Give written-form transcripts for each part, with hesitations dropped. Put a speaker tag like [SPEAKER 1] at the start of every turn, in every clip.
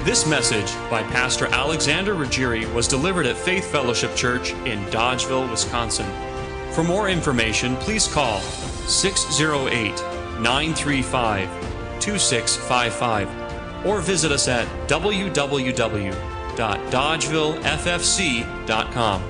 [SPEAKER 1] This message by Pastor Alexander Ruggieri was delivered at Faith Fellowship Church in Dodgeville, Wisconsin. For more information, please call 608-935-2655 or visit us at www.dodgevilleffc.com.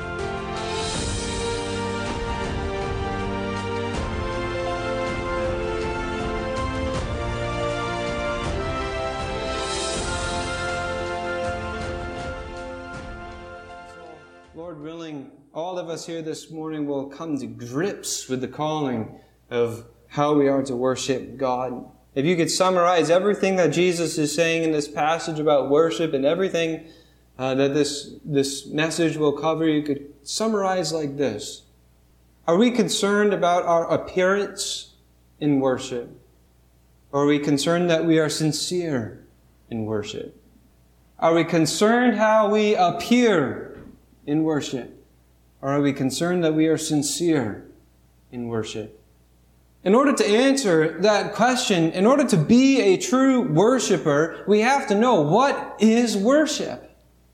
[SPEAKER 2] Lord willing, all of us here this morning will come to grips with the calling of how we are to worship God. If you could summarize everything that Jesus is saying in this passage about worship and everything that this message will cover, you could summarize like this. Are we concerned about our appearance in worship? Or are we concerned that we are sincere in worship? Are we concerned how we appear in worship? Or are we concerned that we are sincere in worship? In order to answer that question, in order to be a true worshiper, we have to know what is worship.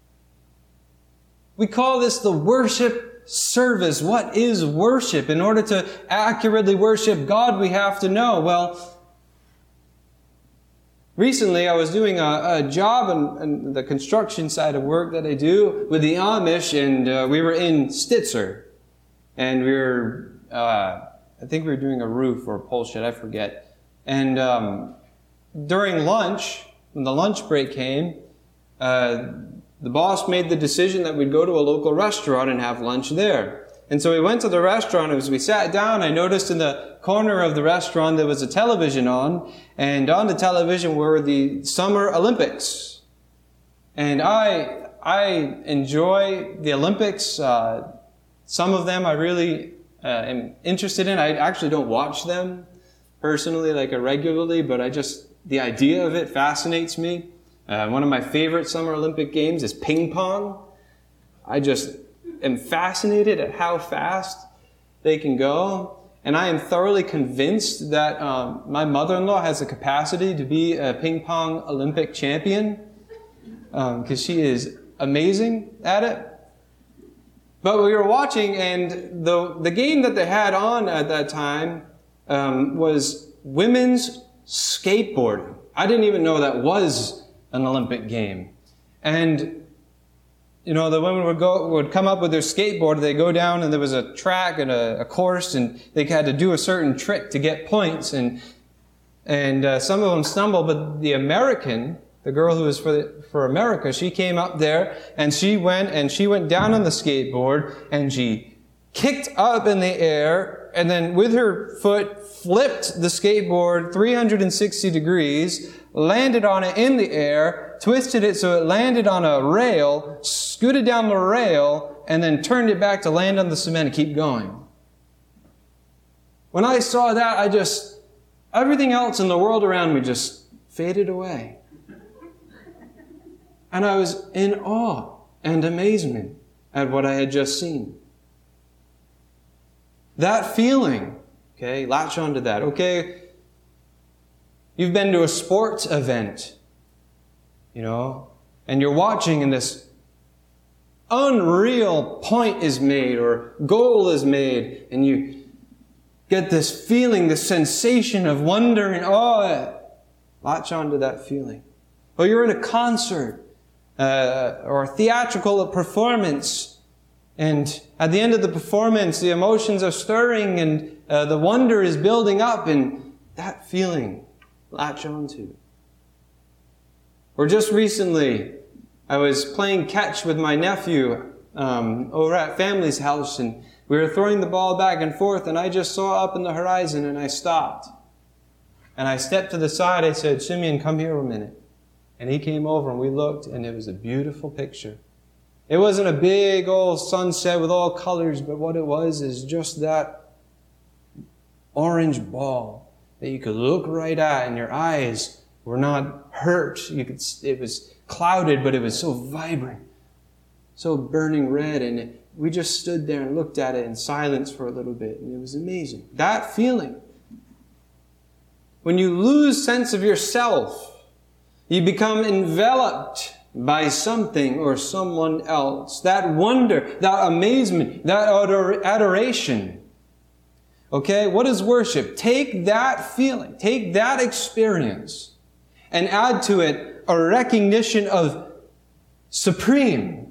[SPEAKER 2] We call this the worship service. What is worship? In order to accurately worship God, we have to know. Well, recently, I was doing a job on the construction side of work that I do with the Amish, and we were in Stitzer. And we were, I think we were doing a roof or a pole shed, I forget. And during lunch, when the lunch break came, the boss made the decision that we'd go to a local restaurant and have lunch there. And so we went to the restaurant. As we sat down, I noticed in the corner of the restaurant there was a television on, and on the television were the Summer Olympics. And I enjoy the Olympics. Some of them I really am interested in. I actually don't watch them personally, regularly, but the idea of it fascinates me. One of my favorite Summer Olympic games is ping pong. I just am fascinated at how fast they can go. And I am thoroughly convinced that my mother-in-law has the capacity to be a ping pong Olympic champion because she is amazing at it. But we were watching, and the game that they had on at that time was women's skateboarding. I didn't even know that was an Olympic game. And the women would come up with their skateboard, they'd go down, and there was a track and a course, and they had to do a certain trick to get points, and some of them stumbled, but the girl who was for America, she came up there, and she went down on the skateboard, and she kicked up in the air, and then with her foot flipped the skateboard 360 degrees, landed on it in the air, twisted it so it landed on a rail, scooted down the rail, and then turned it back to land on the cement and keep going. When I saw that, everything else in the world around me just faded away. And I was in awe and amazement at what I had just seen. That feeling, latch onto that, You've been to a sports event, and you're watching and this unreal point is made or goal is made, and you get this feeling, this sensation of wonder and awe. Latch onto that feeling. Or you're in a concert or a theatrical performance, and at the end of the performance, the emotions are stirring and the wonder is building up, and that feeling latch onto. Or just recently, I was playing catch with my nephew over at family's house, and we were throwing the ball back and forth, and I just saw up in the horizon, and I stopped. And I stepped to the side, I said, "Simeon, come here a minute." And he came over, and we looked, and it was a beautiful picture. It wasn't a big old sunset with all colors, but what it was is just that orange ball that you could look right at, and your eyes were not hurt. It was clouded, but it was so vibrant, so burning red, and we just stood there and looked at it in silence for a little bit, and it was amazing. That feeling. When you lose sense of yourself, You become enveloped by something or someone else. That wonder, that amazement, that adoration. Okay, what is worship? Take that feeling, take that experience, and add to it a recognition of supreme.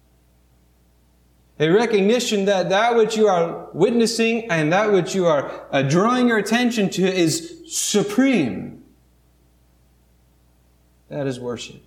[SPEAKER 2] A recognition that that which you are witnessing and that which you are drawing your attention to is supreme. That is worship.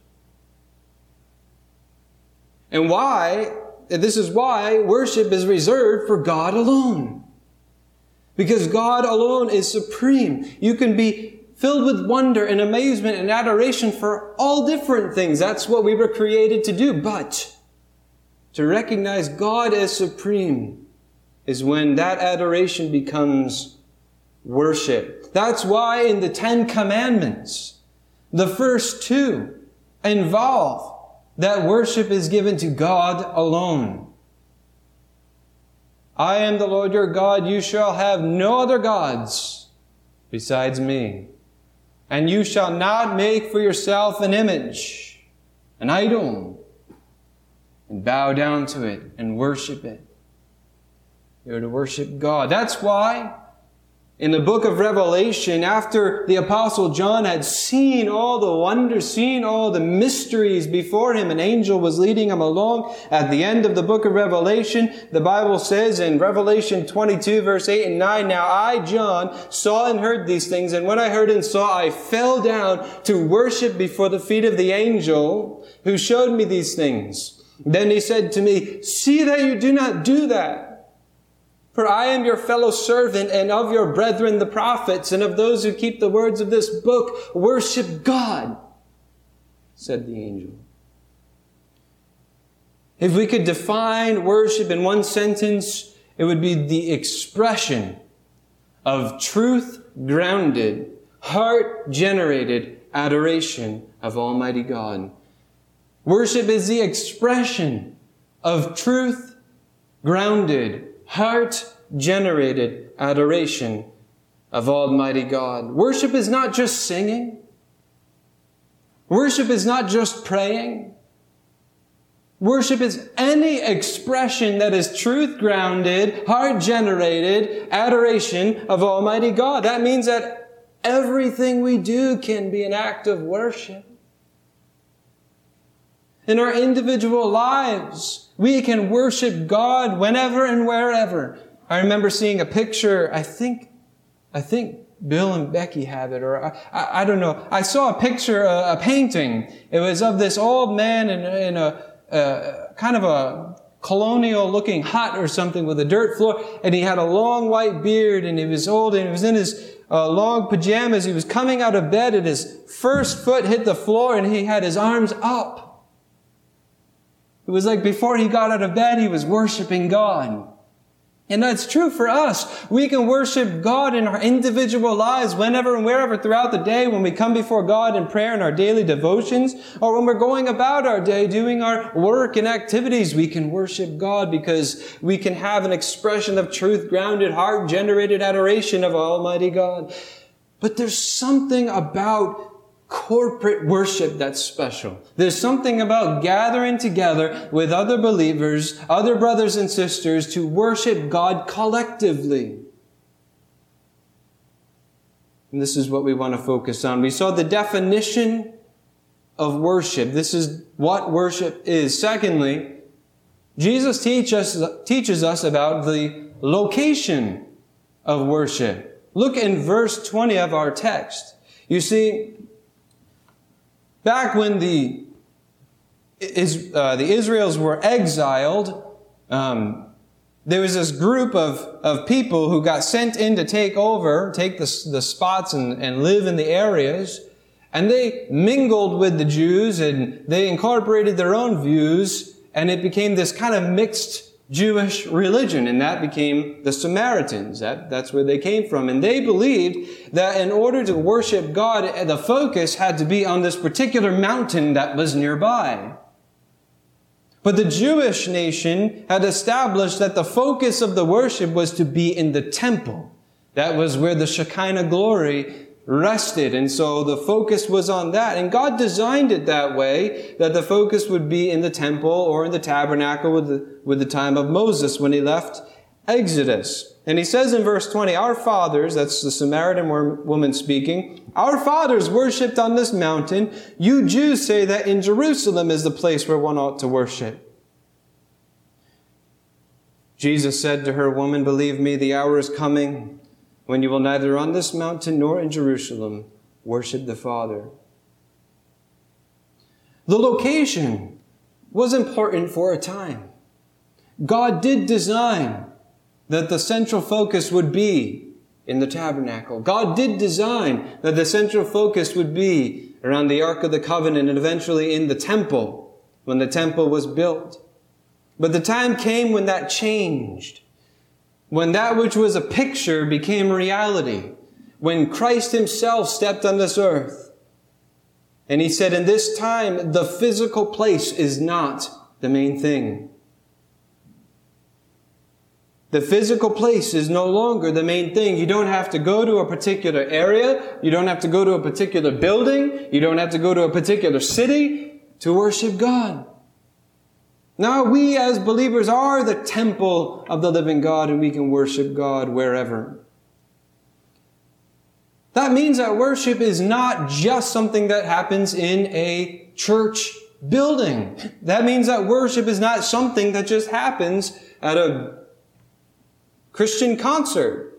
[SPEAKER 2] And why? This is why worship is reserved for God alone. Because God alone is supreme. You can be filled with wonder and amazement and adoration for all different things. That's what we were created to do. But to recognize God as supreme is when that adoration becomes worship. That's why in the 10 Commandments, the first 2 involve that worship is given to God alone. I am the Lord your God. You shall have no other gods besides me. And you shall not make for yourself an image, an idol, and bow down to it and worship it. You're to worship God. That's why in the book of Revelation, after the Apostle John had seen all the wonders, seen all the mysteries before him, an angel was leading him along. At the end of the book of Revelation, the Bible says in Revelation 22, verse 8 and 9, Now I, John, saw and heard these things, and when I heard and saw, I fell down to worship before the feet of the angel who showed me these things. Then he said to me, See that you do not do that. For I am your fellow servant and of your brethren the prophets and of those who keep the words of this book. Worship God, said the angel. If we could define worship in one sentence, it would be the expression of truth-grounded, heart-generated adoration of Almighty God. Worship is the expression of truth-grounded, heart-generated adoration of Almighty God. Worship is not just singing. Worship is not just praying. Worship is any expression that is truth-grounded, heart-generated adoration of Almighty God. That means that everything we do can be an act of worship. In our individual lives, we can worship God whenever and wherever. I remember seeing a picture, I think Bill and Becky have it, or I don't know. I saw a picture, a painting. It was of this old man in a kind of a colonial-looking hut or something with a dirt floor, and he had a long white beard, and he was old, and he was in his long pajamas. He was coming out of bed, and his first foot hit the floor, and he had his arms up. It was like before he got out of bed, he was worshiping God. And that's true for us. We can worship God in our individual lives whenever and wherever throughout the day, when we come before God in prayer in our daily devotions, or when we're going about our day doing our work and activities. We can worship God because we can have an expression of truth-grounded, heart-generated adoration of Almighty God. But there's something about corporate worship that's special. There's something about gathering together with other believers, other brothers and sisters, to worship God collectively. And this is what we want to focus on. We saw the definition of worship. This is what worship is. Secondly, Jesus teaches us about the location of worship. Look in verse 20 of our text. You see, back when the Israelites were exiled, there was this group of people who got sent in to take the spots and live in the areas. And they mingled with the Jews and they incorporated their own views, and it became this kind of mixed Jewish religion, and that became the Samaritans. That's where they came from. And they believed that in order to worship God, the focus had to be on this particular mountain that was nearby. But the Jewish nation had established that the focus of the worship was to be in the temple. That was where the Shekinah glory rested. And so the focus was on that. And God designed it that way, that the focus would be in the temple or in the tabernacle with the time of Moses when he left Exodus. And he says in verse 20, our fathers, that's the Samaritan woman speaking, our fathers worshipped on this mountain. You Jews say that in Jerusalem is the place where one ought to worship. Jesus said to her, woman, believe me, the hour is coming when you will neither on this mountain nor in Jerusalem worship the Father. The location was important for a time. God did design that the central focus would be in the tabernacle. God did design that the central focus would be around the Ark of the Covenant and eventually in the temple when the temple was built. But the time came when that changed, when that which was a picture became reality, when Christ himself stepped on this earth. And he said, in this time, the physical place is not the main thing. The physical place is no longer the main thing. You don't have to go to a particular area. You don't have to go to a particular building. You don't have to go to a particular city to worship God. Now we as believers are the temple of the living God, and we can worship God wherever. That means that worship is not just something that happens in a church building. That means that worship is not something that just happens at a Christian concert.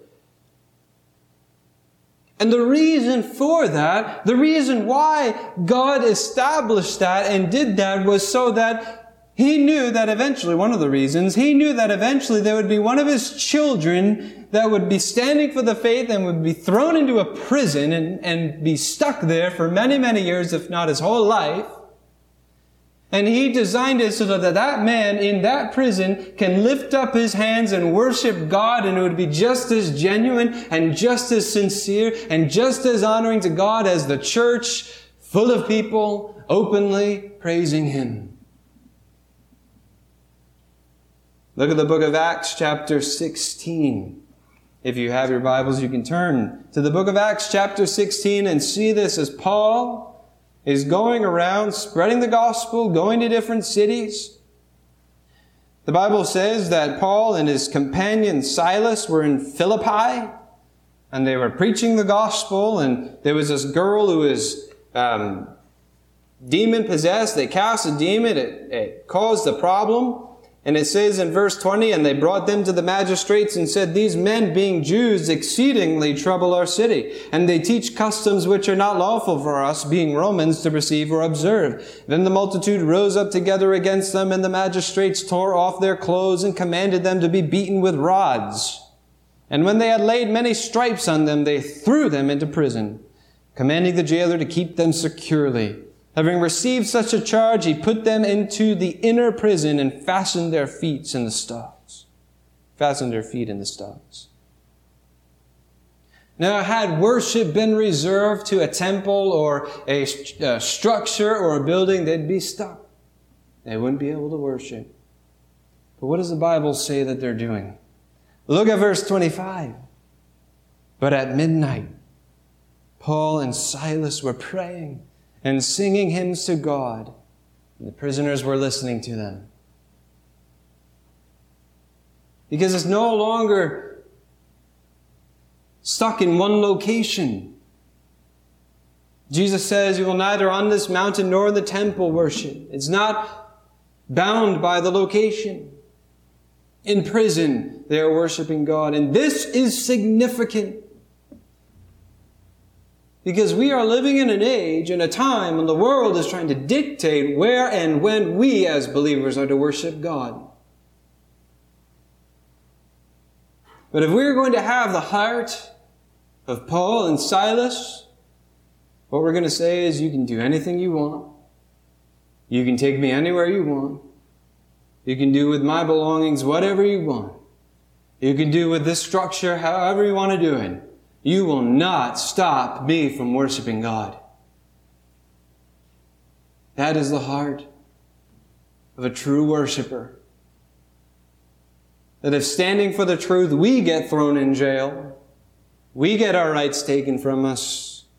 [SPEAKER 2] And the reason for that, the reason why God established that and did that was so that he knew that eventually, one of the reasons, he knew that eventually there would be one of his children that would be standing for the faith and would be thrown into a prison and be stuck there for many, many years, if not his whole life. And he designed it so that that man in that prison can lift up his hands and worship God, and it would be just as genuine and just as sincere and just as honoring to God as the church full of people openly praising him. Look at the book of Acts chapter 16. If you have your Bibles, you can turn to the book of Acts chapter 16 and see this as Paul is going around spreading the gospel, going to different cities. The Bible says that Paul and his companion Silas were in Philippi and they were preaching the gospel, and there was this girl who was demon possessed. They cast a demon. It caused a problem. And it says in verse 20, and they brought them to the magistrates and said, these men, being Jews, exceedingly trouble our city, and they teach customs which are not lawful for us, being Romans, to receive or observe. Then the multitude rose up together against them, and the magistrates tore off their clothes and commanded them to be beaten with rods. And when they had laid many stripes on them, they threw them into prison, commanding the jailer to keep them securely. Having received such a charge, he put them into the inner prison and fastened their feet in the stocks. Now, had worship been reserved to a temple or a structure or a building, they'd be stuck. They wouldn't be able to worship. But what does the Bible say that they're doing? Look at verse 25. But at midnight, Paul and Silas were praying and singing hymns to God. And the prisoners were listening to them. Because it's no longer stuck in one location. Jesus says, you will neither on this mountain nor in the temple worship. It's not bound by the location. In prison, they are worshiping God. And this is significant. Because we are living in an age and a time when the world is trying to dictate where and when we as believers are to worship God. But if we're going to have the heart of Paul and Silas, what we're going to say is, you can do anything you want. You can take me anywhere you want. You can do with my belongings whatever you want. You can do with this structure however you want to do it. You will not stop me from worshiping God. That is the heart of a true worshiper. That if standing for the truth we get thrown in jail, we get our rights taken from us,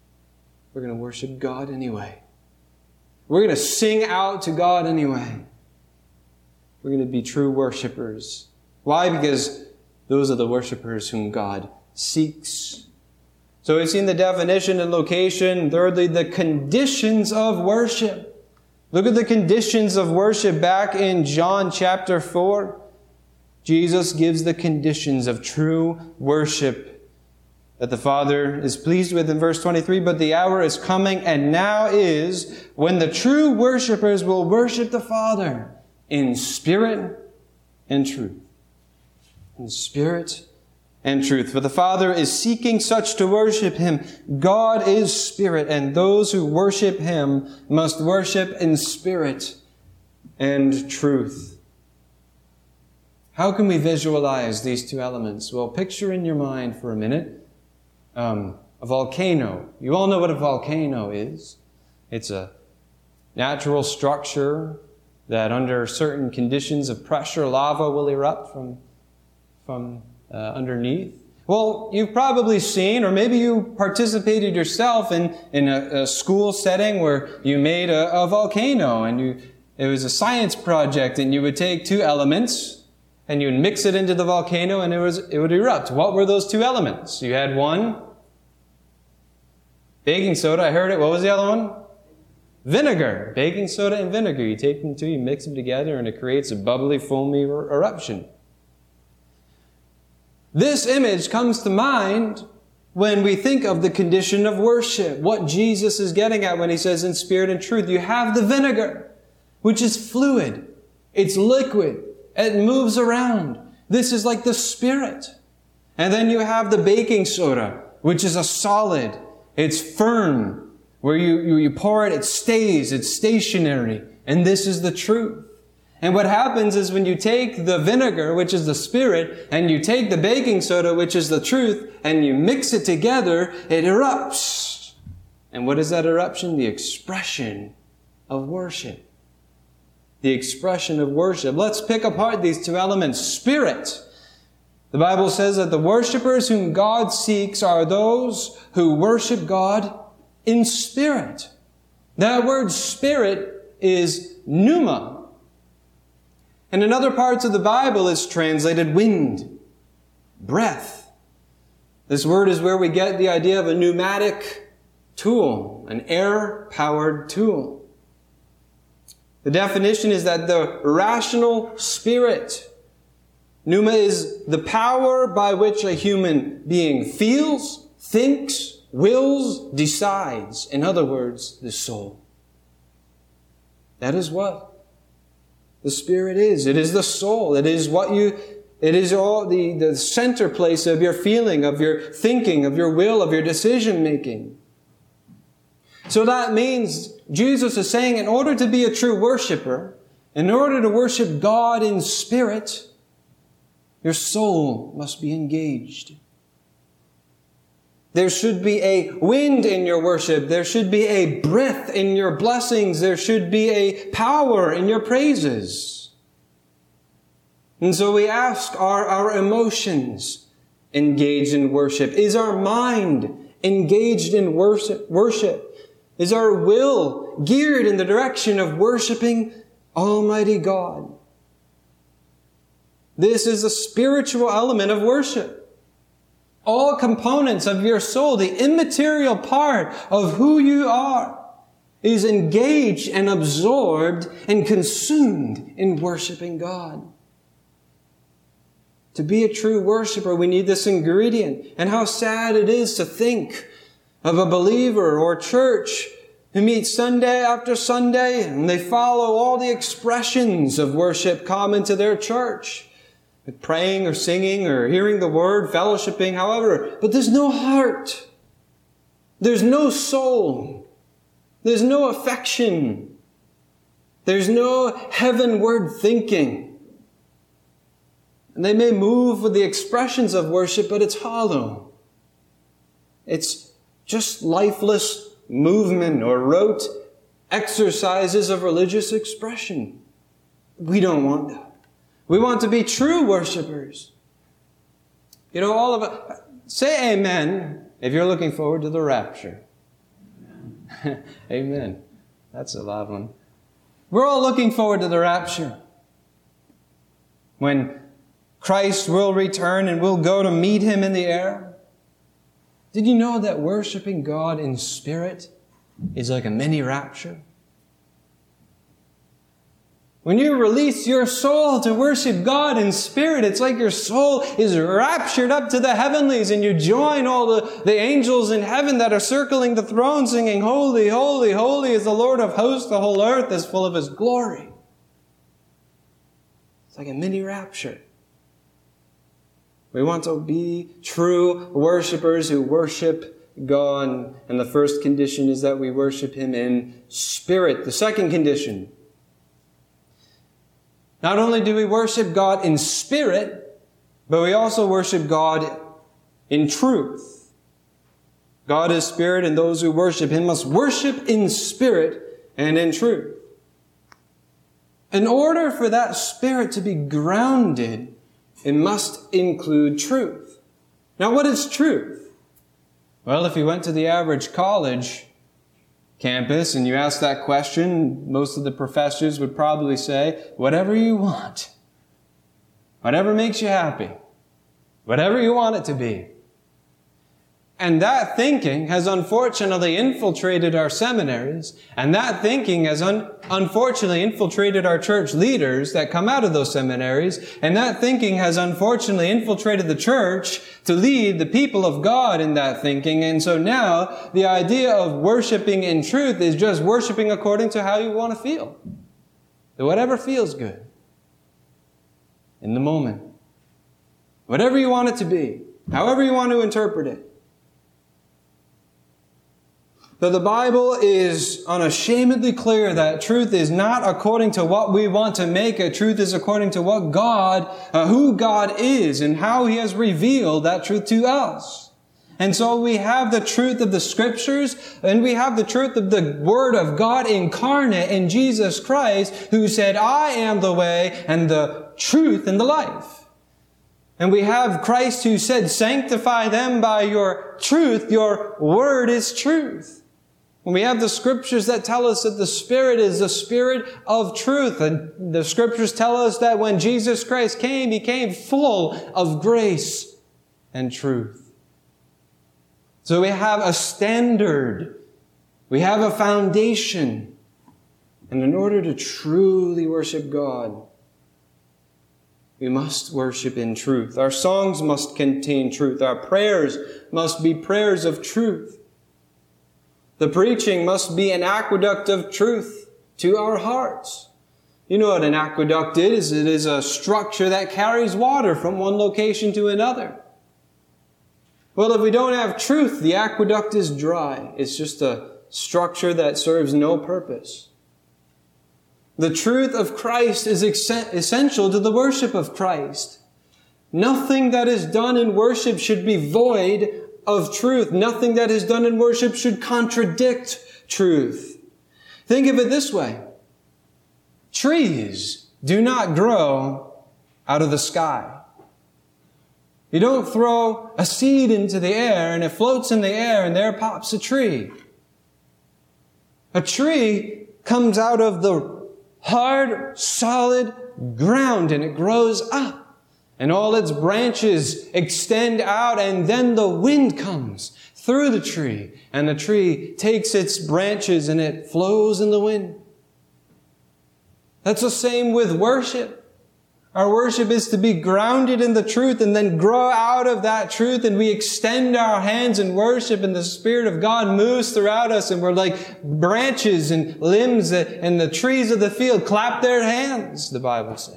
[SPEAKER 2] we're going to worship God anyway. We're going to sing out to God anyway. We're going to be true worshipers. Why? Because those are the worshipers whom God seeks. So we've seen the definition and location. Thirdly, the conditions of worship. Look at the conditions of worship back in John chapter 4. Jesus gives the conditions of true worship that the Father is pleased with in verse 23. But the hour is coming, and now is, when the true worshipers will worship the Father in spirit and truth. In spirit and truth. For the Father is seeking such to worship Him. God is spirit, and those who worship Him must worship in spirit and truth. How can we visualize these two elements? Well, picture in your mind for a minute a volcano. You all know what a volcano is. It's a natural structure that under certain conditions of pressure, lava will erupt from underneath. Well, you've probably seen, or maybe you participated yourself in a school setting where you made a volcano, and it was a science project, and you would take two elements and you would mix it into the volcano, and it would erupt. What were those two elements? You had one, baking soda. I heard it. What was the other one? Vinegar. Baking soda and vinegar. You take them two, you mix them together, and it creates a bubbly, foamy eruption. This image comes to mind when we think of the condition of worship, what Jesus is getting at when He says in spirit and truth. You have the vinegar, which is fluid. It's liquid. It moves around. This is like the Spirit. And then you have the baking soda, which is a solid. It's firm. Where you pour it, it stays. It's stationary. And this is the truth. And what happens is when you take the vinegar, which is the Spirit, and you take the baking soda, which is the truth, and you mix it together, it erupts. And what is that eruption? The expression of worship. The expression of worship. Let's pick apart these two elements. Spirit. The Bible says that the worshipers whom God seeks are those who worship God in spirit. That word spirit is pneuma. And in other parts of the Bible it's translated wind, breath. This word is where we get the idea of a pneumatic tool, an air-powered tool. The definition is that the rational spirit, pneuma, is the power by which a human being feels, thinks, wills, decides. In other words, the soul. That is what the Spirit is. It is the soul. It is all the center place of your feeling, of your thinking, of your will, of your decision making. So that means Jesus is saying in order to be a true worshiper, in order to worship God in spirit, your soul must be engaged. There should be a wind in your worship. There should be a breath in your blessings. There should be a power in your praises. And so we ask, are our emotions engaged in worship? Is our mind engaged in worship? Is our will geared in the direction of worshiping Almighty God? This is a spiritual element of worship. All components of your soul, the immaterial part of who you are, is engaged and absorbed and consumed in worshiping God. To be a true worshiper, we need this ingredient. And how sad it is to think of a believer or church who meets Sunday after Sunday and they follow all the expressions of worship common to their church. Praying or singing or hearing the word, fellowshipping, however. But there's no heart. There's no soul. There's no affection. There's no heavenward thinking. And they may move with the expressions of worship, but it's hollow. It's just lifeless movement or rote exercises of religious expression. We don't want that. We want to be true worshipers. All of us, say amen if you're looking forward to the rapture. Amen. That's a loud one. We're all looking forward to the rapture, when Christ will return and we'll go to meet Him in the air. Did you know that worshiping God in spirit is like a mini rapture? When you release your soul to worship God in spirit, it's like your soul is raptured up to the heavenlies and you join all the angels in heaven that are circling the throne singing, "Holy, holy, holy is the Lord of hosts. The whole earth is full of His glory." It's like a mini rapture. We want to be true worshipers who worship God. And the first condition is that we worship Him in spirit. The second condition, not only do we worship God in spirit, but we also worship God in truth. God is spirit, and those who worship Him must worship in spirit and in truth. In order for that spirit to be grounded, it must include truth. Now, what is truth? Well, if you went to the average college campus and you asked that question, most of the professors would probably say, whatever you want. Whatever makes you happy. Whatever you want it to be. And that thinking has unfortunately infiltrated our seminaries, and that thinking has unfortunately infiltrated our church leaders that come out of those seminaries, and that thinking has unfortunately infiltrated the church to lead the people of God in that thinking. And so now the idea of worshiping in truth is just worshiping according to how you want to feel. Whatever feels good in the moment. Whatever you want it to be. However you want to interpret it. But the Bible is unashamedly clear that truth is not according to what we want to make it. Truth is according to what who God is and how He has revealed that truth to us. And so we have the truth of the Scriptures, and we have the truth of the Word of God incarnate in Jesus Christ, who said, "I am the way and the truth and the life." And we have Christ who said, "Sanctify them by your truth. Your Word is truth." And we have the Scriptures that tell us that the Spirit is the Spirit of truth. And the Scriptures tell us that when Jesus Christ came, He came full of grace and truth. So we have a standard. We have a foundation. And in order to truly worship God, we must worship in truth. Our songs must contain truth. Our prayers must be prayers of truth. The preaching must be an aqueduct of truth to our hearts. You know what an aqueduct is? It is a structure that carries water from one location to another. Well, if we don't have truth, the aqueduct is dry. It's just a structure that serves no purpose. The truth of Christ is essential to the worship of Christ. Nothing that is done in worship should be void of truth. Nothing that is done in worship should contradict truth. Think of it this way. Trees do not grow out of the sky. You don't throw a seed into the air and it floats in the air and there pops a tree. A tree comes out of the hard, solid ground and it grows up. And all its branches extend out, and then the wind comes through the tree. And the tree takes its branches and it flows in the wind. That's the same with worship. Our worship is to be grounded in the truth and then grow out of that truth. And we extend our hands in worship and the Spirit of God moves throughout us. And we're like branches and limbs and the trees of the field clap their hands, the Bible says.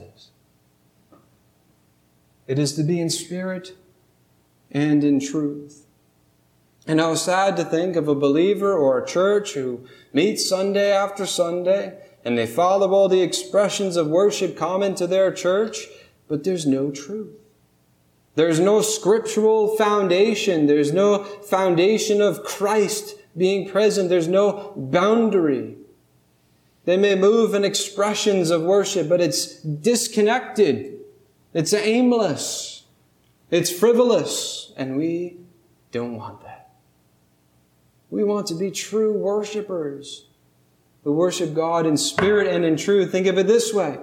[SPEAKER 2] It is to be in spirit and in truth. And how sad to think of a believer or a church who meets Sunday after Sunday and they follow all the expressions of worship common to their church, but there's no truth. There's no scriptural foundation. There's no foundation of Christ being present. There's no boundary. They may move in expressions of worship, but it's disconnected. It's aimless. It's frivolous. And we don't want that. We want to be true worshipers who worship God in spirit and in truth. Think of it this way.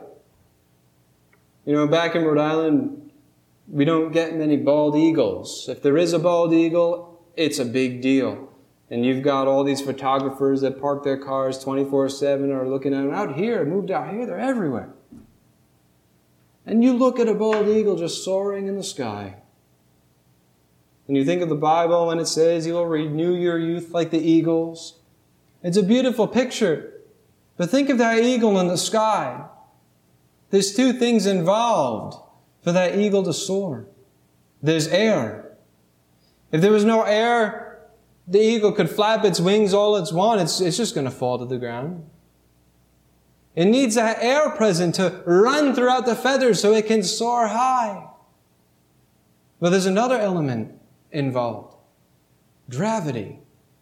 [SPEAKER 2] Back in Rhode Island, we don't get many bald eagles. If there is a bald eagle, it's a big deal. And you've got all these photographers that park their cars 24/7 are looking at them. Out here, moved out here, they're everywhere. And you look at a bald eagle just soaring in the sky. And you think of the Bible when it says you will renew your youth like the eagles. It's a beautiful picture. But think of that eagle in the sky. There's two things involved for that eagle to soar. There's air. If there was no air, the eagle could flap its wings all it's want. It's just going to fall to the ground. It needs that air present to run throughout the feathers so it can soar high. But there's another element involved. Gravity.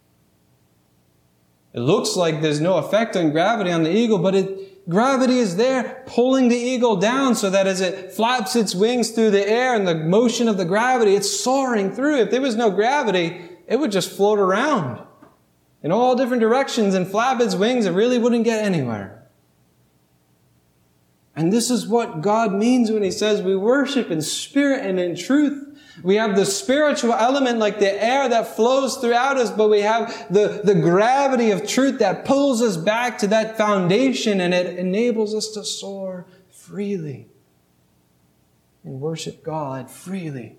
[SPEAKER 2] It looks like there's no effect on gravity on the eagle, but gravity is there pulling the eagle down so that as it flaps its wings through the air and the motion of the gravity, it's soaring through. If there was no gravity, it would just float around in all different directions and flap its wings. It really wouldn't get anywhere. And this is what God means when He says we worship in spirit and in truth. We have the spiritual element like the air that flows throughout us, but we have the gravity of truth that pulls us back to that foundation, and it enables us to soar freely and worship God freely.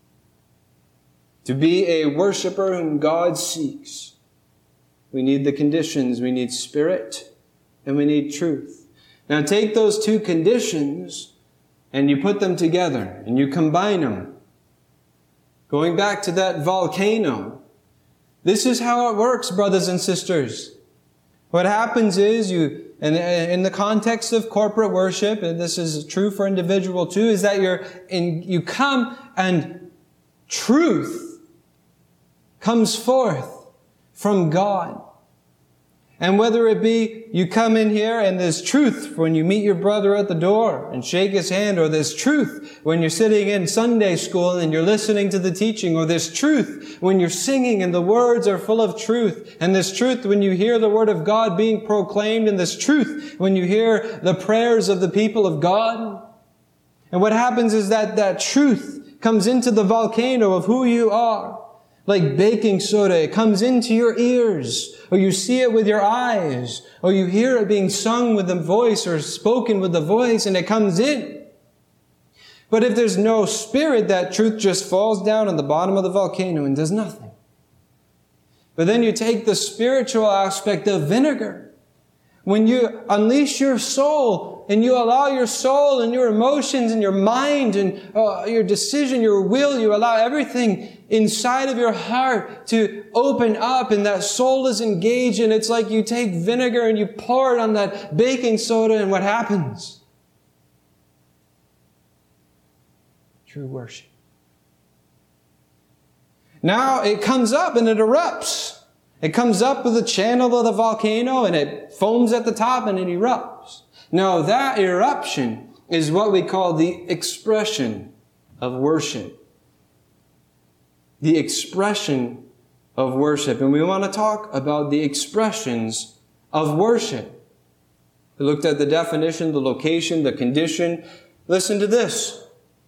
[SPEAKER 2] To be a worshiper whom God seeks, we need the conditions. We need spirit and we need truth. Now take those two conditions and you put them together and you combine them. Going back to that volcano, this is how it works, brothers and sisters. What happens is in the context of corporate worship, and this is true for individual too, is that you come and truth comes forth from God. And whether it be you come in here and there's truth when you meet your brother at the door and shake his hand, or there's truth when you're sitting in Sunday school and you're listening to the teaching, or there's truth when you're singing and the words are full of truth, and there's truth when you hear the word of God being proclaimed, and there's truth when you hear the prayers of the people of God. And what happens is that truth comes into the volcano of who you are. Like baking soda, it comes into your ears, or you see it with your eyes, or you hear it being sung with the voice or spoken with the voice, and it comes in. But if there's no spirit, that truth just falls down on the bottom of the volcano and does nothing. But then you take the spiritual aspect of vinegar. When you unleash your soul and you allow your soul and your emotions and your mind and your decision, your will, you allow everything inside of your heart to open up, and that soul is engaged, and it's like you take vinegar and you pour it on that baking soda, and what happens? True worship. Now it comes up and it erupts. It comes up with the channel of the volcano and it foams at the top and it erupts. Now that eruption is what we call the expression of worship. The expression of worship. And we want to talk about the expressions of worship. We looked at the definition, the location, the condition. Listen to this.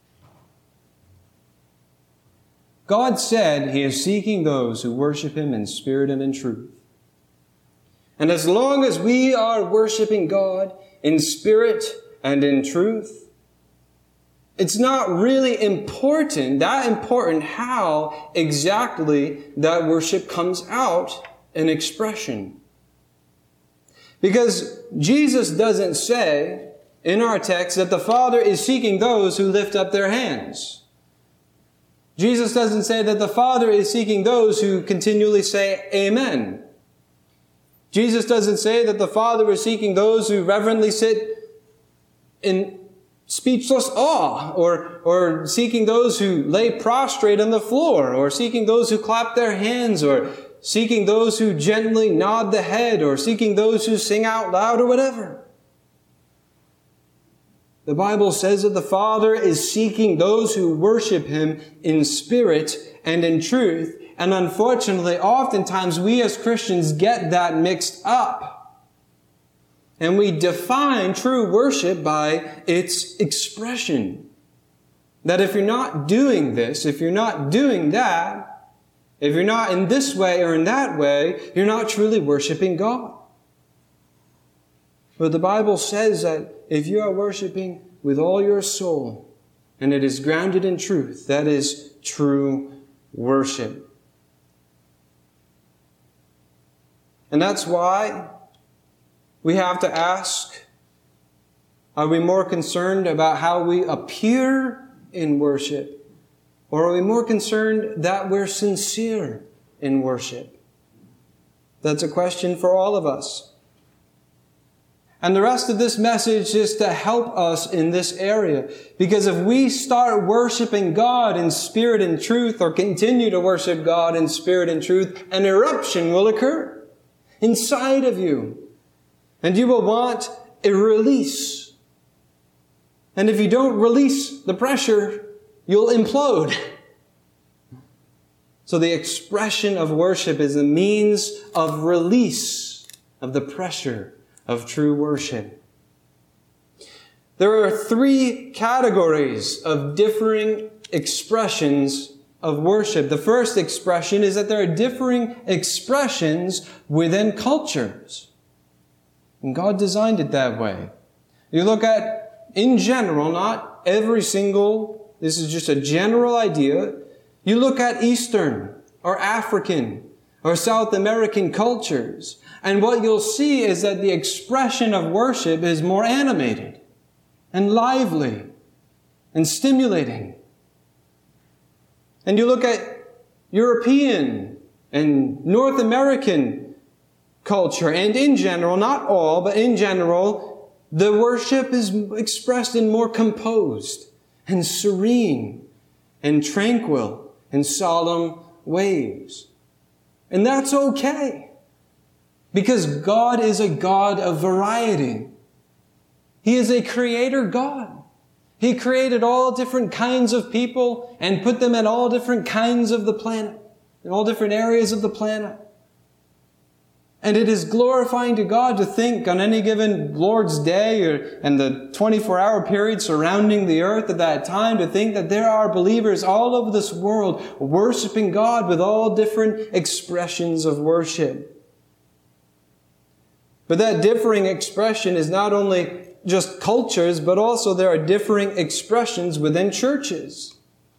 [SPEAKER 2] God said He is seeking those who worship Him in spirit and in truth. And as long as we are worshiping God in spirit and in truth, it's not really that important how exactly that worship comes out in expression. Because Jesus doesn't say in our text that the Father is seeking those who lift up their hands. Jesus doesn't say that the Father is seeking those who continually say amen. Jesus doesn't say that the Father is seeking those who reverently sit in speechless awe, or seeking those who lay prostrate on the floor, or seeking those who clap their hands, or seeking those who gently nod the head, or seeking those who sing out loud, or whatever. The Bible says that the Father is seeking those who worship Him in spirit and in truth, And unfortunately, oftentimes we as Christians get that mixed up. And we define true worship by its expression. That if you're not doing this, if you're not doing that, if you're not in this way or in that way, you're not truly worshiping God. But the Bible says that if you are worshiping with all your soul, and it is grounded in truth, that is true worship. And that's why we have to ask, are we more concerned about how we appear in worship? Or are we more concerned that we're sincere in worship? That's a question for all of us. And the rest of this message is to help us in this area. Because if we start worshiping God in spirit and truth, or continue to worship God in spirit and truth, an eruption will occur inside of you. And you will want a release. And if you don't release the pressure, you'll implode. So the expression of worship is a means of release of the pressure of true worship. There are 3 categories of differing expressions of worship. The first expression is that there are differing expressions within cultures. And God designed it that way. You look at, in general, not every single, this is just a general idea. You look at Eastern or African or South American cultures, and what you'll see is that the expression of worship is more animated and lively and stimulating. And you look at European and North American culture, and in general, not all, but in general, the worship is expressed in more composed and serene and tranquil and solemn ways. And that's okay. Because God is a God of variety. He is a creator God. He created all different kinds of people and put them in all different kinds of the planet, in all different areas of the planet. And it is glorifying to God to think on any given Lord's Day and the 24-hour period surrounding the earth at that time, to think that there are believers all over this world worshiping God with all different expressions of worship. But that differing expression is not only just cultures, but also there are differing expressions within churches.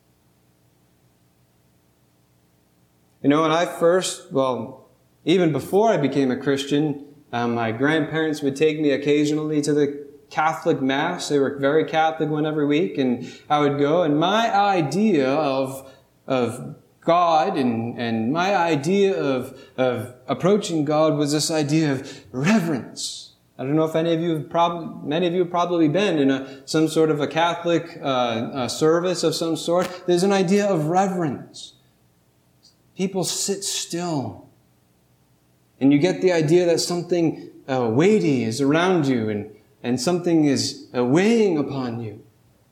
[SPEAKER 2] When I first, even before I became a Christian, my grandparents would take me occasionally to the Catholic Mass. They were very Catholic one every week, and I would go, and my idea of God and my idea of approaching God was this idea of reverence. I don't know if many of you have probably been in some sort of a Catholic service of some sort. There's an idea of reverence. People sit still. And you get the idea that something weighty is around you and something is weighing upon you.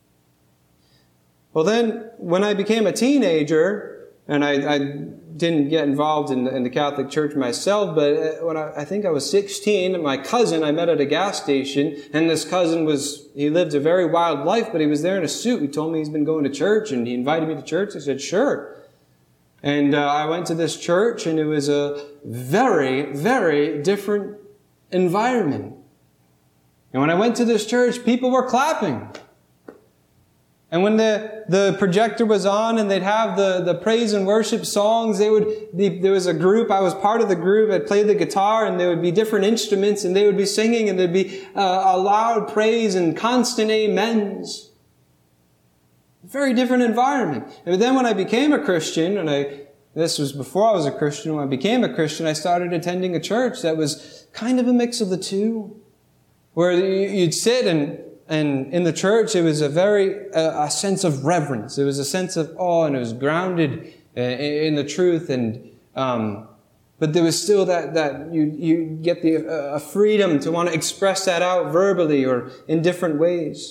[SPEAKER 2] Well then, when I became a teenager, and I didn't get involved in the Catholic Church myself, but when I think I was 16, my cousin I met at a gas station, and this cousin he lived a very wild life, but he was there in a suit. He told me he's been going to church, and he invited me to church. I said, sure. And I went to this church, and it was a very, very different environment. And when I went to this church, people were clapping. And when the projector was on and they'd have the praise and worship songs, there was a group, I was part of the group, I'd play the guitar, and there would be different instruments, and they would be singing, and there'd be a loud praise and constant amens. Very different environment. And then when I became a Christian, this was before I was a Christian, when I became a Christian, I started attending a church that was kind of a mix of the two, where you'd sit and in the church, it was a sense of reverence. It was a sense of awe, and it was grounded in the truth. But there was still that you get a freedom to want to express that out verbally or in different ways.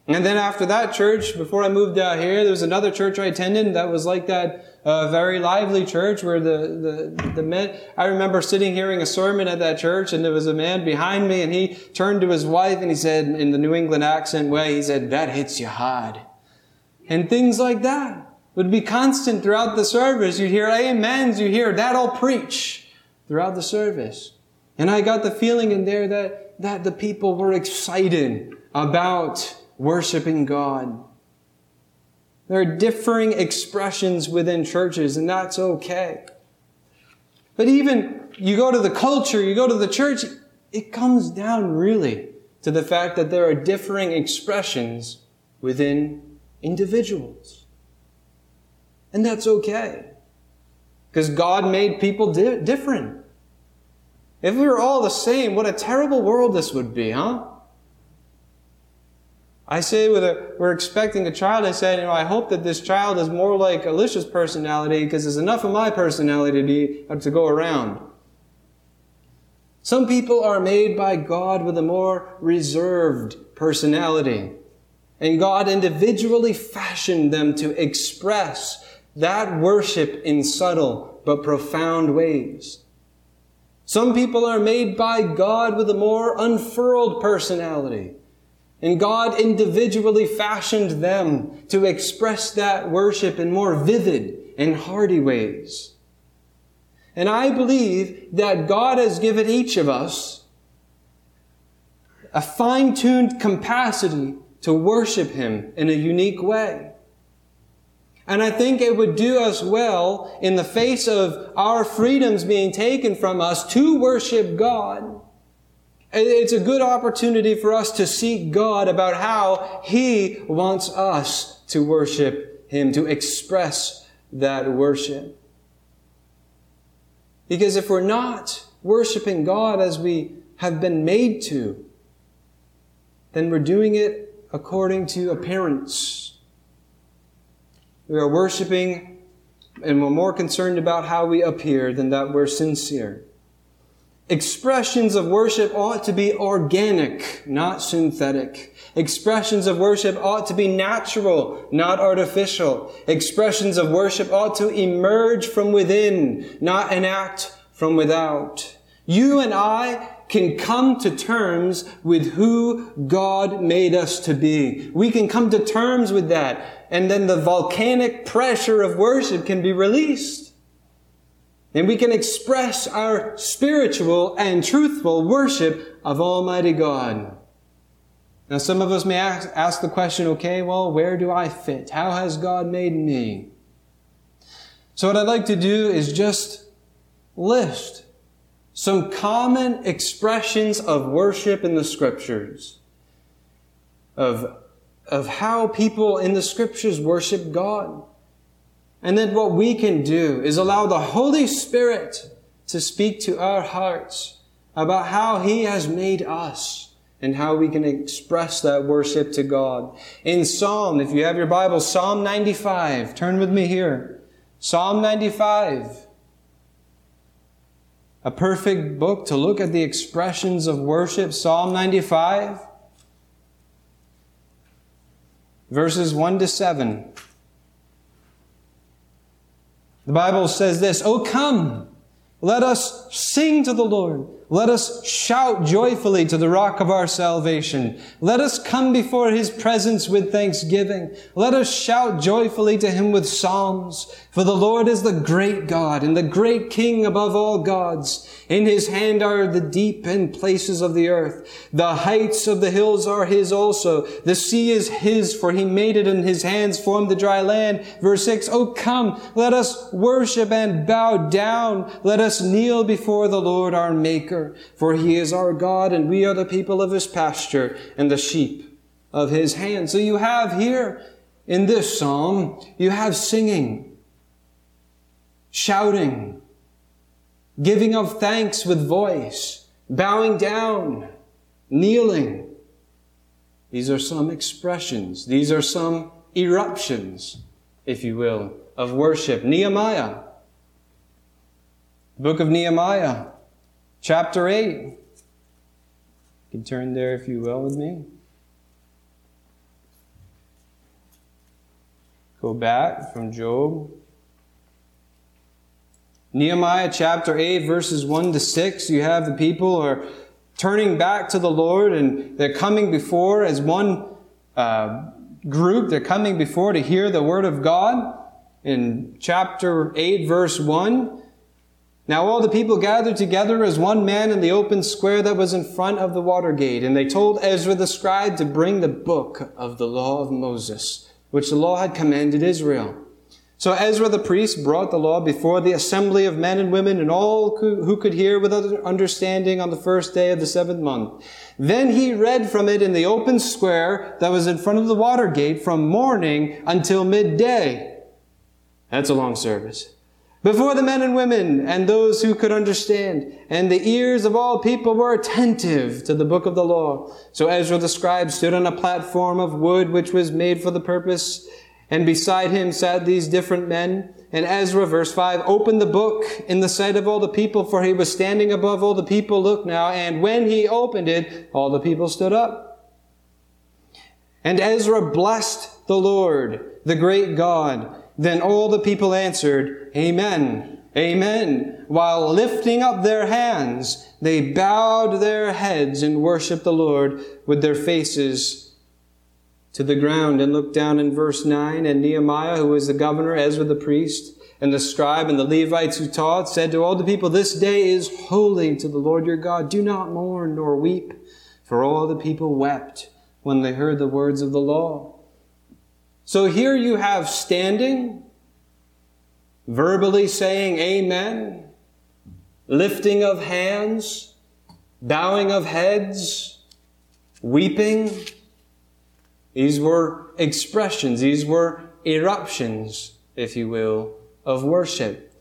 [SPEAKER 2] And then after that church, before I moved out here, there was another church I attended that was like that very lively church where the men, I remember sitting hearing a sermon at that church, and there was a man behind me, and he turned to his wife and he said, in the New England accent way, he said, "That hits you hard." And things like that would be constant throughout the service. You'd hear amens, you hear that'll preach throughout the service. And I got the feeling in there that the people were excited about worshiping God. There are differing expressions within churches, and that's okay. But even you go to the culture, you go to the church, it comes down really to the fact that there are differing expressions within individuals. And that's okay. Because God made people different. If we were all the same, what a terrible world this would be, huh? I say we're expecting a child, I said, I hope that this child is more like Alicia's personality, because there's enough of my personality to go around. Some people are made by God with a more reserved personality. And God individually fashioned them to express that worship in subtle but profound ways. Some people are made by God with a more unfurled personality. And God individually fashioned them to express that worship in more vivid and hearty ways. And I believe that God has given each of us a fine-tuned capacity to worship Him in a unique way. And I think it would do us well in the face of our freedoms being taken from us to worship God. It's a good opportunity for us to seek God about how He wants us to worship Him, to express that worship. Because if we're not worshiping God as we have been made to, then we're doing it according to appearance. We are worshiping and we're more concerned about how we appear than that we're sincere. Expressions of worship ought to be organic, not synthetic. Expressions of worship ought to be natural, not artificial. Expressions of worship ought to emerge from within, not enact from without. You and I can come to terms with who God made us to be. We can come to terms with that, and then the volcanic pressure of worship can be released. And we can express our spiritual and truthful worship of Almighty God. Now, some of us may ask the question, okay, well, where do I fit? How has God made me? So what I'd like to do is just list some common expressions of worship in the Scriptures, of how people in the Scriptures worship God. And then what we can do is allow the Holy Spirit to speak to our hearts about how He has made us and how we can express that worship to God. In Psalm, if you have your Bible, Psalm 95, turn with me here. Psalm 95. A perfect book to look at the expressions of worship. Psalm 95, verses 1 to 7. The Bible says this, "O come, let us sing to the Lord. Let us shout joyfully to the rock of our salvation. Let us come before His presence with thanksgiving. Let us shout joyfully to Him with psalms. For the Lord is the great God and the great King above all gods. In His hand are the deep and places of the earth. The heights of the hills are His also. The sea is His, for He made it, and His hands formed the dry land." Verse 6, "O come, let us worship and bow down. Let us kneel before the Lord our Maker. For He is our God, and we are the people of His pasture and the sheep of His hand." So you have here in this psalm, you have singing, shouting, giving of thanks with voice, bowing down, kneeling. These are some expressions. These are some eruptions, if you will, of worship. Nehemiah. The book of Nehemiah, chapter 8. You can turn there, if you will, with me. Go back from Job. Nehemiah chapter 8, verses 1 to 6. You have the people are turning back to the Lord, and they're coming before as one group. They're coming before to hear the word of God. In chapter 8, verse 1, now all the people gathered together as one man in the open square that was in front of the water gate. And they told Ezra the scribe to bring the book of the law of Moses, which the law had commanded Israel. So Ezra the priest brought the law before the assembly of men and women and all who could hear with understanding on the first day of the 7th month. Then he read from it in the open square that was in front of the water gate from morning until midday. That's a long service. Before the men and women and those who could understand, and the ears of all people were attentive to the book of the law. So Ezra the scribe stood on a platform of wood which was made for the purpose, and beside him sat these different men. And Ezra, verse 5, opened the book in the sight of all the people, for he was standing above all the people. Look now, and when he opened it, all the people stood up. And Ezra blessed the Lord, the great God. Then all the people answered, Amen, Amen. While lifting up their hands, they bowed their heads and worshiped the Lord with their faces to the ground. And look down in verse 9. And Nehemiah, who was the governor, Ezra the priest, and the scribe and the Levites who taught, said to all the people, This day is holy to the Lord your God. Do not mourn nor weep. For all the people wept when they heard the words of the law. So here you have standing, verbally saying amen, lifting of hands, bowing of heads, weeping. These were expressions, these were eruptions, if you will, of worship.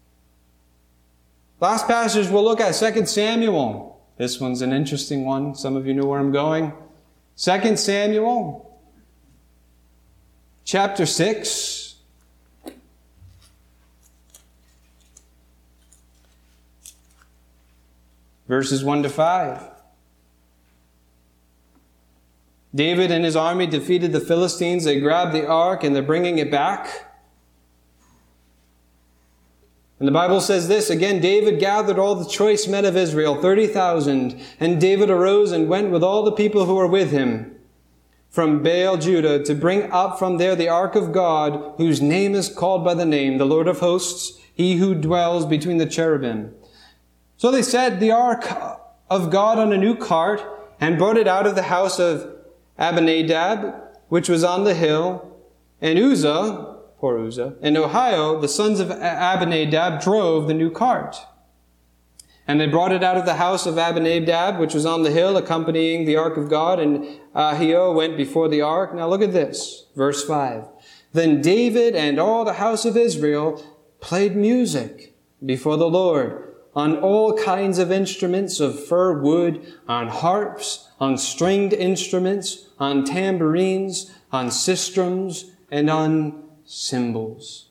[SPEAKER 2] Last passage we'll look at 2 Samuel. This one's an interesting one. Some of you know where I'm going. 2 Samuel chapter 6. Verses 1 to 5. David and his army defeated the Philistines. They grabbed the ark and they're bringing it back. And the Bible says this, again, David gathered all the choice men of Israel, 30,000. And David arose and went with all the people who were with him from Baal, Judah, to bring up from there the ark of God, whose name is called by the name, the Lord of hosts, he who dwells between the cherubim. So they set the ark of God on a new cart and brought it out of the house of Abinadab, which was on the hill. And Uzzah, poor Uzzah, and Ahio, the sons of Abinadab, drove the new cart. And they brought it out of the house of Abinadab, which was on the hill, accompanying the ark of God. And Ahio went before the ark. Now look at this, verse 5. Then David and all the house of Israel played music before the Lord on all kinds of instruments of fir wood, on harps, on stringed instruments, on tambourines, on sistrums, and on cymbals.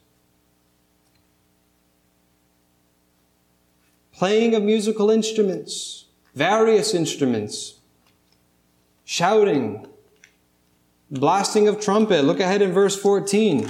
[SPEAKER 2] Playing of musical instruments, various instruments, shouting, blasting of trumpet. Look ahead in verse 14.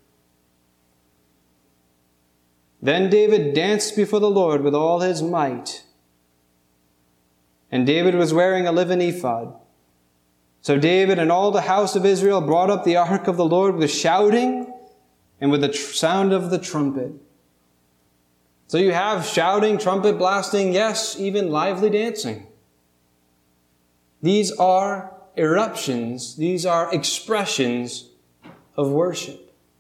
[SPEAKER 2] Then David danced before the Lord with all his might. And David was wearing a linen ephod. So David and all the house of Israel brought up the ark of the Lord with shouting and with the sound of the trumpet. So you have shouting, trumpet blasting, yes, even lively dancing. These are eruptions, these are expressions of worship.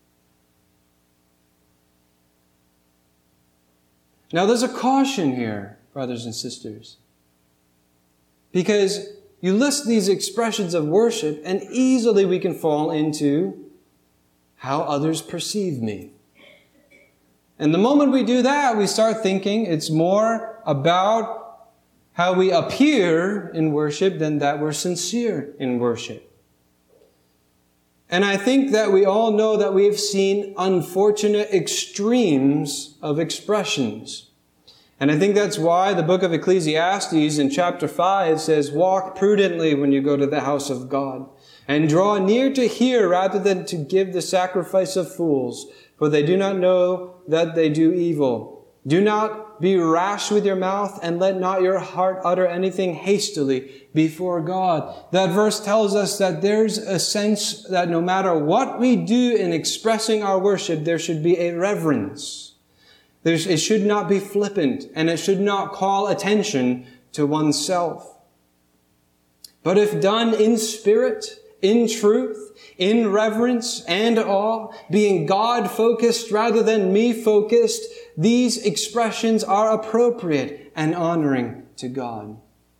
[SPEAKER 2] Now there's a caution here, brothers and sisters, because you list these expressions of worship and easily we can fall into how others perceive me. And the moment we do that, we start thinking it's more about how we appear in worship than that we're sincere in worship. And I think that we all know that we've seen unfortunate extremes of expressions. And I think that's why the book of Ecclesiastes in chapter 5 says, walk prudently when you go to the house of God. and draw near to hear rather than to give the sacrifice of fools, for they do not know that they do evil. Do not be rash with your mouth, and let not your heart utter anything hastily before God. That verse tells us that there's a sense that no matter what we do in expressing our worship, there should be a reverence. It should not be flippant, and it should not call attention to oneself. But if done in spirit, in truth, in reverence and awe, being God-focused rather than me-focused, these expressions are appropriate and honoring to God.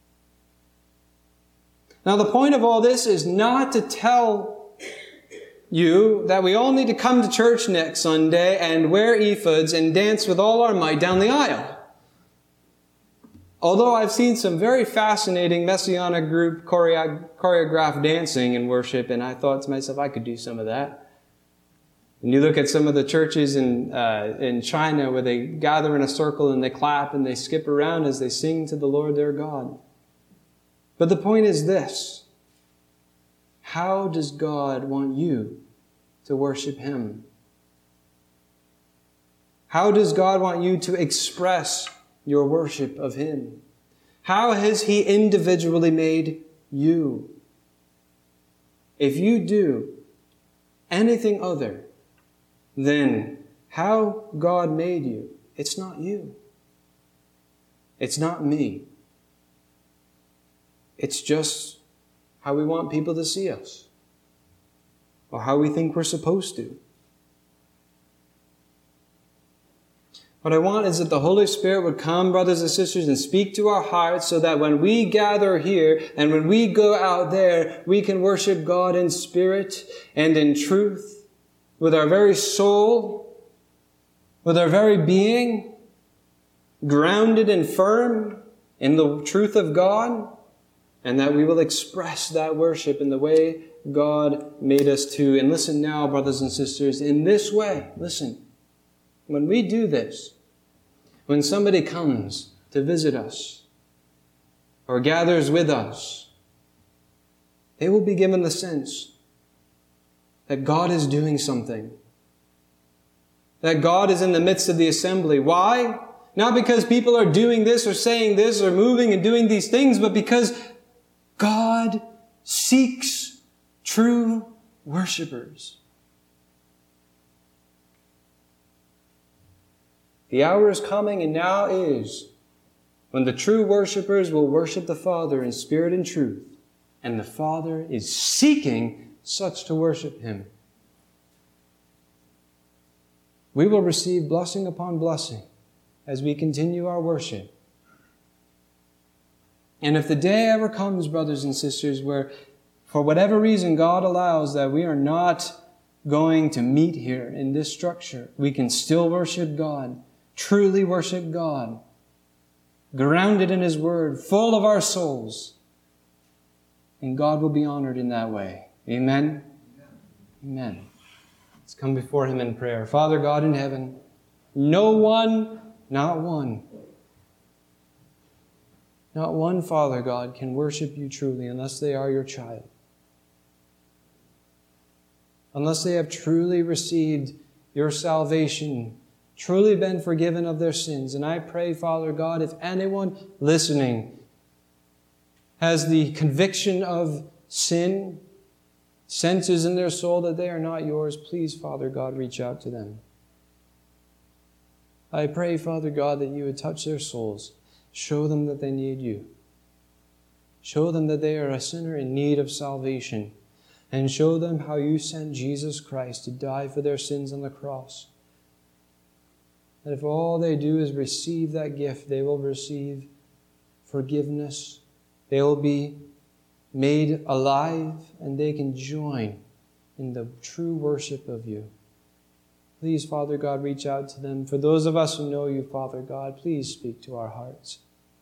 [SPEAKER 2] Now, the point of all this is not to tell you that we all need to come to church next Sunday and wear ephods and dance with all our might down the aisle. Although I've seen some very fascinating Messianic group choreographed dancing in worship, and I thought to myself, I could do some of that. And you look at some of the churches in China where they gather in a circle and they clap and they skip around as they sing to the Lord their God. But the point is this: how does God want you to worship Him? How does God want you to express your worship of Him? How has He individually made you? If you do anything other than how God made you, it's not you. It's not me. It's just how we want people to see us, or how we think we're supposed to. What I want is that the Holy Spirit would come, brothers and sisters, and speak to our hearts so that when we gather here and when we go out there, we can worship God in spirit and in truth, with our very soul, with our very being, grounded and firm in the truth of God, and that we will express that worship in the way God made us to. And listen now, brothers and sisters, in this way, listen, when we do this, when somebody comes to visit us or gathers with us, they will be given the sense that God is doing something, that God is in the midst of the assembly. Why? Not because people are doing this or saying this or moving and doing these things, but because God seeks true worshipers. The hour is coming, and now is, when the true worshipers will worship the Father in spirit and truth, and the Father is seeking such to worship Him. We will receive blessing upon blessing as we continue our worship. And if the day ever comes, brothers and sisters, where for whatever reason God allows that we are not going to meet here in this structure, we can still worship God, truly worship God, grounded in His Word, full of our souls. And God will be honored in that way. Amen? Amen. Let's come before Him in prayer. Father God in heaven, no one, not one, Father God, can worship You truly unless they are Your child. Unless they have truly received Your salvation, truly been forgiven of their sins. And I pray, Father God, if anyone listening has the conviction of sin, senses in their soul that they are not Yours, please, Father God, reach out to them. I pray, Father God, that You would touch their souls. Show them that they need You. Show them that they are a sinner in need of salvation. And show them how You sent Jesus Christ to die for their sins on the cross. That if all they do is receive that gift, they will receive forgiveness. They will be made alive, and they can join in the true worship of You. Please, Father God, reach out to them. For those of us who know You, Father God, please speak to our hearts.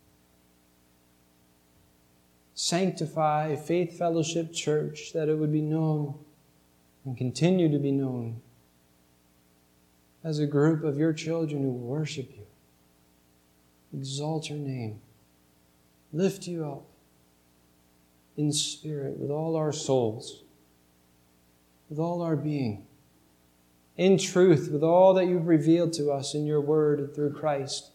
[SPEAKER 2] Sanctify Faith Fellowship Church, that it would be known and continue to be known as a group of Your children who worship You, exalt Your name, lift You up in spirit with all our souls, with all our being, in truth, with all that you've revealed to us in your word and through Christ.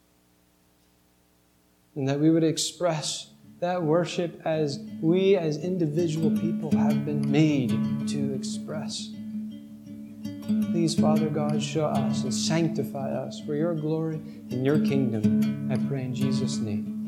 [SPEAKER 2] And that we would express that worship as we as individual people have been made to express. Please, Father God, show us and sanctify us for your glory and your kingdom. I pray in Jesus' name.